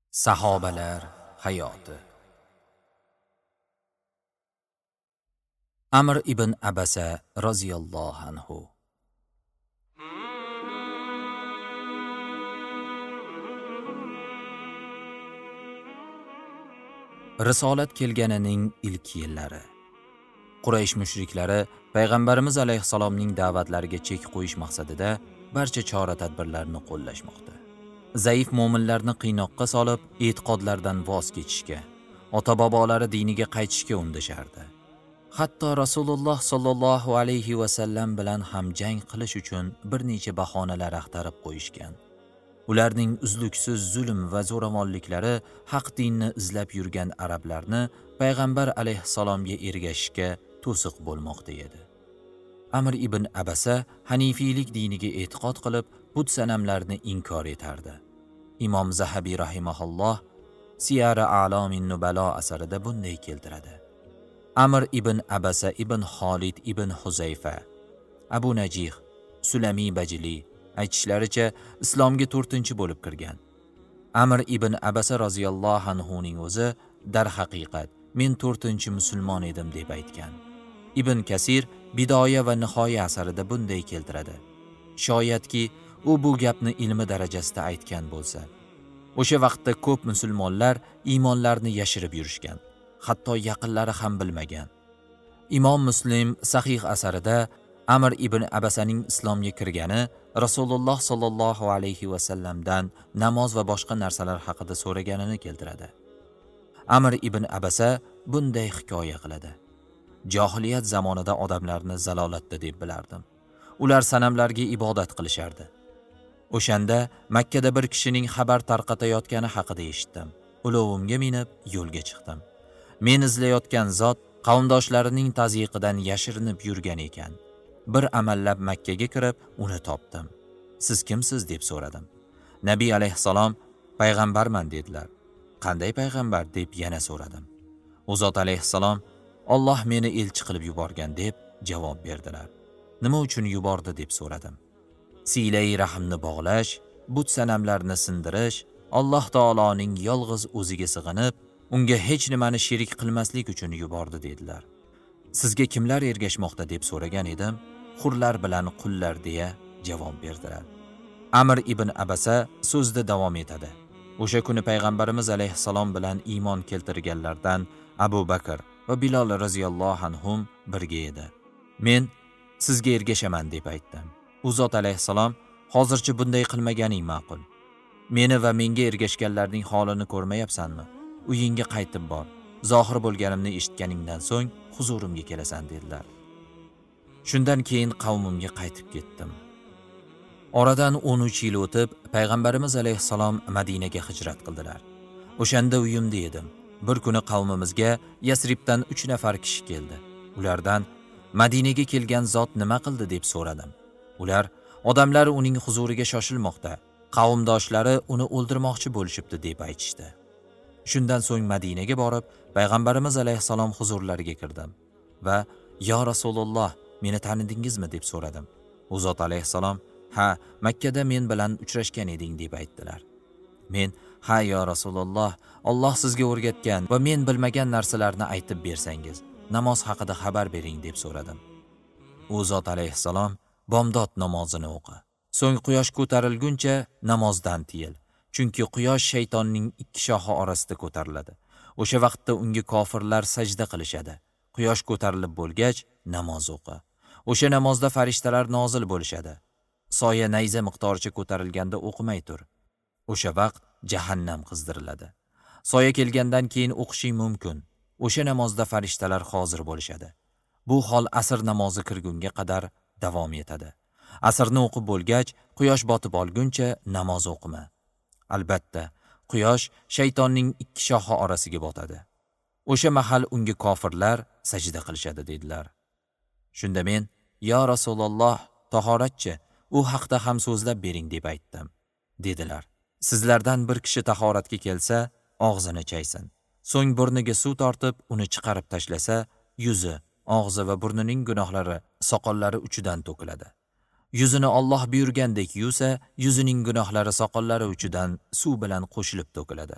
Sahobalar hayoti. Amr ibn Abasa roziyallohu anhu. Risolat kelganining ilk yillari. Quraysh mushriklari payg'ambarimiz alayhissalomning da'vatlariga chek qo'yish maqsadida barcha chora-tadbirlarni qo'llashmoqda. Zaif mo'minlarni qiynoqqa solib, e'tiqodlardan voz kechishga, ota-bobolari diniga qaytishga undashardi. Hatto Rasululloh sollallohu alayhi va sallam bilan ham jang qilish uchun bir necha bahonalar axtarib qo'yishgan. Ularning uzluksiz zulm va zo'ravonliklari haq dinni izlab yurgan arablarni payg'ambar alayhissalomga ergashishga to'siq bo'lmoqda edi. Amr ibn Abasa hanifiylik diniga e'tiqod qilib, but sanamlarni inkor etardi. Imom Zahabiy rahimahulloh Siyar a'lomin nubalo asarida bunday keltiradi. Amr ibn Abasa ibn Xolid ibn Huzayfa, Abu Najih, Sulami Bajli aytishlaricha islomga 4-chi bo'lib kirgan. Amr ibn Abasa roziyallohu anhu ning o'zi darhaqiqat men 4-chi musulmon edim deb aytgan. Ibn Kasir Bidoya va Nihoya asarida bunday keltiradi. Shoyatki u bu gapni ilmi darajasida aytgan bo'lsa, o'sha vaqtda ko'p musulmonlar iymonlarini yashirib yurishgan, hatto yaqinlari ham bilmagan. Imom Muslim Sahih asarida Amr ibn Abasaning islomga kirgani Rasululloh sollallohu alayhi va sallamdan namoz va boshqa narsalar haqida so'raganini keltiradi. Amr ibn Abasa bunday hikoya qiladi. Johiliyat zamonida odamlarni zalolatda deb bilardim. Ular sanamlarga ibodat qilishardi. O'shanda Makkada bir kishining xabar tarqatayotgani haqida eshitdim. Ulovimga minib yo'lga chiqdim. Men izlayotgan zot qavmdoshlarining tazyiqidan yashirinib yurgan ekan. Bir amallab Makkaga kirib, uni topdim. Siz kimsiz deb so'radim. Nabiy alayhissalom payg'ambarman dedilar. Qanday payg'ambar deb yana so'radim. U zot alayhissalom Alloh meni elchi qilib yuborgan deb javob berdilar. Nima uchun yubordi deb so'radim. Silai rahmni bog'lash, but sanamlarni sindirish, Alloh taoloning yolg'iz o'ziga sig'inib, unga hech nimani sherik qilmaslik uchun yubordi dedilar. Sizga kimlar ergashmoqda deb so'ragan edim. Hurlar bilan qullar deya javob berdilar. Amr ibn Abasa so'zda davom etadi. O'sha kuni payg'ambarimiz alayhissalom bilan iymon keltirganlardan Abu Bakr va Bilol roziyallohu anhum birga edi. Men sizga ergashaman deb aytdim. U zot alayhissalom hozircha bunday qilmaganing ma'qul. Meni va menga ergashganlarning holini ko'rmayapsanmi? Uyingga qaytib bor. Zohir bo'lganimni eshitganingdan so'ng huzurimga kelasan dedilar. Shundan keyin qavmimga qaytib ketdim. Oradan 13 yil o'tib, payg'ambarimiz alayhissalom Madinaga hijrat qildilar. O'shanda uyimda edim. Bir kuni qavmimizga Yasribdan 3 nafar kishi keldi. Ulardan Madinaga kelgan zot nima qildi deb so'radim. Ular odamlar uning huzuriga shoshilmoqda, qavmdoshlari uni o'ldirmoqchi bo'lishibdi deb aytishdi. Shundan so'ng Madinaga borib, payg'ambarimiz alayhissalom huzurlariga kirdim va "Ya Rasululloh, meni tanidingizmi?" deb so'radim. U zot alayhissalom "Ha, Makkada men bilan uchrashgan eding" deb aytdilar. Men "Ha ya Rasululloh, Alloh sizga o'rgatgan va men bilmagan narsalarni aytib bersangiz, namoz haqida xabar bering" deb so'radim. U zot alayhissalom bomdod namozini o'qi. So'ng quyosh ko'tarilguncha namozdan tiyil. Chunki quyosh shaytonning 2 shoxi orasida ko'tariladi. O'sha vaqtda unga kofirlar sajda qilishadi. Quyosh ko'tarilib bo'lgach namoz o'qi. O'sha namozda farishtalar nozil bo'lishadi. Soya nayza miqdoricha ko'tarilganda o'qimay tur. O'sha vaqt jahannam qizdiriladi. Soya kelgandan keyin o'qishing mumkin. O'sha namozda farishtalar hozir bo'lishadi. Bu hol asr namozi kirgunga qadar davom etadi. Asrni o'qib bo'lgach, quyosh botib olguncha namoz o'qima. Albatta, quyosh shaytonning 2 shoxi orasiga botadi. O'sha mahal unga kofirlar sajda qilishadi dedilar. Shunda men, "Ya Rasululloh, tahoratchi, u haqda ham so'zlab bering" deb aytdim. Dedilar. Sizlardan bir kishi tahoratga kelsa, og'zini chaysin. So'ng burniga suv tortib, uni chiqarib tashlasa, yuzi, og'zi va burnining gunohlari soqollari uchidan to'kiladi. Yuzini Alloh buyurgandek yuvsa, yuzining gunohlari soqollari uchidan suv bilan qo'shilib to'kiladi.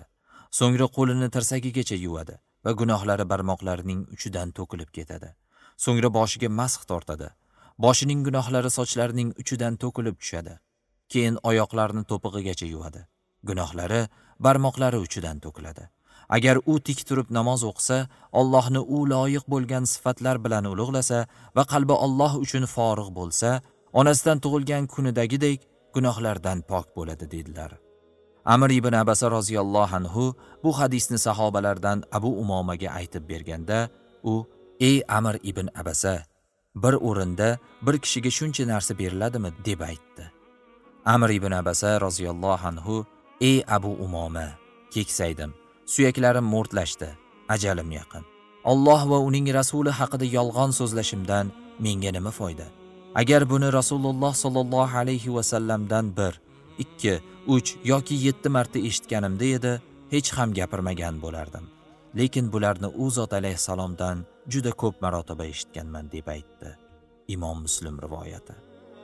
So'ngra qo'lini tirsagigacha yuvadi va gunohlari barmoqlarining uchidan to'kilib ketadi. So'ngra boshiga masx tortadi. Boshining gunohlari sochlarining uchidan to'kilib tushadi. Keyin oyoqlarini to'pig'igacha yuvadi. Gunohlari barmoqlari uchidan to'kiladi. Agar u tik turib namoz o'qisa, Allohni u loyiq bo'lgan sifatlar bilan ulug'lasa va qalbi Alloh uchun forig' bo'lsa, onasidan tug'ilgan kunidagidek gunohlardan pok bo'ladi dedilar. Amr ibn Abasa roziyallohu anhu bu hadisni sahobalardan Abu Umomaga aytib berganda, u: "Ey Amr ibn Abasa, bir o'rinda bir kishiga shuncha narsa beriladimi?" deb aytdi. Amr ibn Abasa roziyallohu anhu: "Ey Abu Umoma, keksaydim, suyaklarim mo'rtlashdi, ajalim yaqin. Alloh va uning rasuli haqida yolg'on so'zlashimdan menga nima foyda? Agar buni Rasululloh sollallohu alayhi va sallamdan 1, 2, 3 yoki 7 marta eshitganimda edi, hech ham gapirmagan bo'lardim. Lekin bularni u zot alayhisalomdan juda ko'p marotaba eshitganman" deb aytdi. Imom Muslim rivoyati.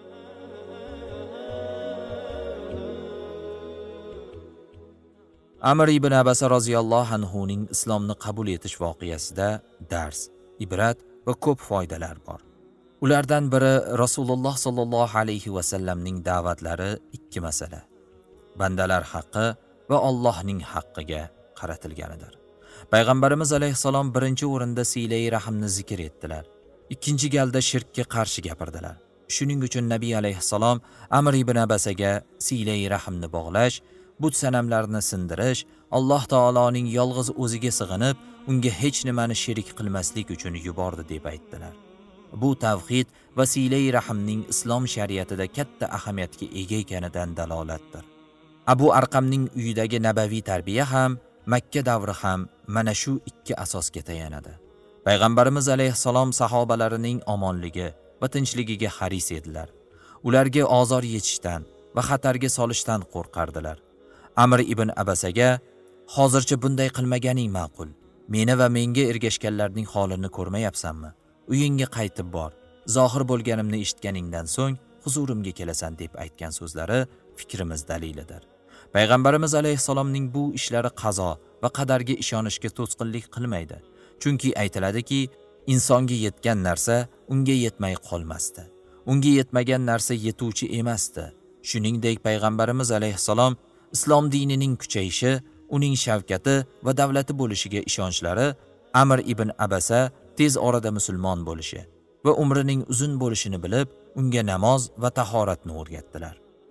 Amr ibn Abasa roziyallohu anhu ning islomni qabul etish voqeasida dars, ibrat va ko'p foydalar bor. Ulardan biri Rasululloh sollallohu alayhi va sallamning da'vatlari 2 masala: bandalar haqqi va Allohning haqqiga qaratilganidir. Payg'ambarimiz alayhisalom birinchi o'rinda silai rahmni zikr etdilar. Ikkinchi galda shirkka qarshi gapirdilar. Shuning uchun Nabiy alayhisalom Amr ibn Abasaga silai rahmni bog'lash, but sanamlarni sindirish, Alloh taoloning yolg'iz o'ziga sig'inib, unga hech nimani sherik qilmaslik uchun yubordi deb aytdilar. Bu tavhid va silai rahmning islom shariatida katta ahamiyatga ega ekanidan dalolatdir. Abu Arqamning uyidagi nabaviy tarbiya ham, Makka davri ham mana shu 2 asosga tayanadi. Payg'ambarimiz alayhisalom sahobalarining omonligi va tinchligiga haris edilar. Ularga ozor yetishdan va xatarga solishdan qo'rqardilar. Amr ibn Abasaga: "Hozircha bunday qilmaganing ma'qul. Meni va menga ergashganlarning holini ko'rmayapsanmi? Uyingga qaytib bor. Zohir bo'lganimni eshitganingdan so'ng huzurimga kelasan" deb aytgan so'zlari fikrimiz dalilidir. Payg'ambarimiz alayhisalomning bu ishlari qazo va qadarga ishonishga to'sqinlik qilmaydi. Chunki aytiladiki, insonga yetgan narsa unga yetmay qolmasdi. Unga yetmagan narsa yetuvchi emasdi. Shuningdek, payg'ambarimiz alayhisalom islom dinining kuchayishi, uning shavkati va davlati bo'lishiga ishonchlari Amr ibn Abasa tez orada musulmon bo'lishi va umrining uzun bo'lishini bilib, unga namoz va tahoratni o'rgatdilar.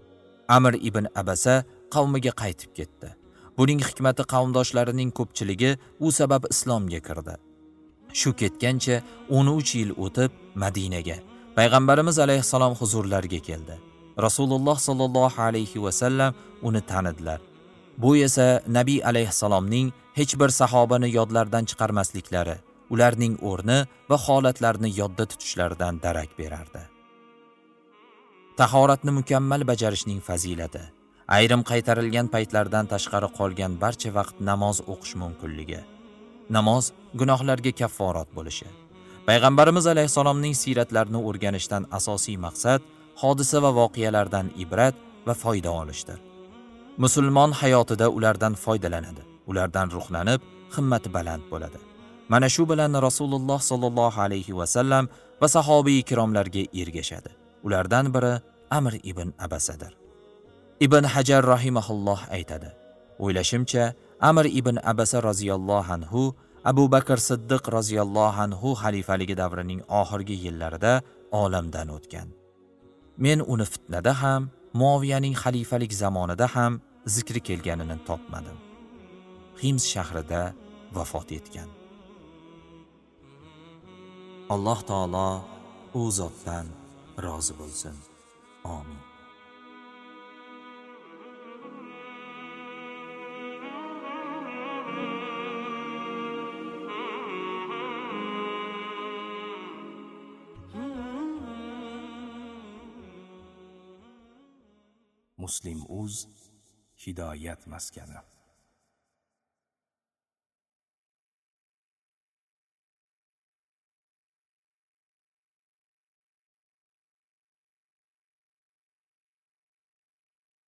Amr ibn Abasa qavmiga qaytib ketdi. Buning hikmati qavmdoshlarining ko'pchiligi u sabab islomga kirdi. Shu ketgancha 13 yil o'tib Madinaga, payg'ambarimiz alayhisalom huzurlariga keldi. Rasululloh sollallohu alayhi va sallam uni tanidilar. Bu esa Nabiy alayhisalomning hech bir sahobani yodlardan chiqarmasliklari, ularning o'rni va holatlarini yodda tutishlaridan darak berardi. Tahoratni mukammal bajarishning fazilati, ayrim qaytarilgan paytlardan tashqari qolgan barcha vaqt namoz o'qish mumkinligi, namoz gunohlarga kafforat bo'lishi. Payg'ambarimiz alayhisalomning siyratlarini o'rganishdan asosiy maqsad hodisa va voqealardan ibrat va foyda olishdir. Musulmon hayotida ulardan foydalanadi, ulardan ruhlanib, himmati baland bo'ladi. Mana shu bilan Rasululloh sollallohu alayhi va sallam va sahobiy ikromlarga ergashadi. Ulardan biri Amr ibn Abasadir. Ibn Hajar rahimahulloh aytadi: "O'ylashimcha, Amr ibn Abasa roziyallohu anhu Abu Bakr Siddiq roziyallohu anhu xalifaligi davrining oxirgi yillarida olamdan o'tgan. Men uni fitnada ham, Muaviyaning xalifalik zamonida ham zikri kelganini topmadim. Hims shahrida vafot etgan." Alloh taolo u zotdan rozi bo'lsin. Amin. Muslim.uz hidoyat maskani.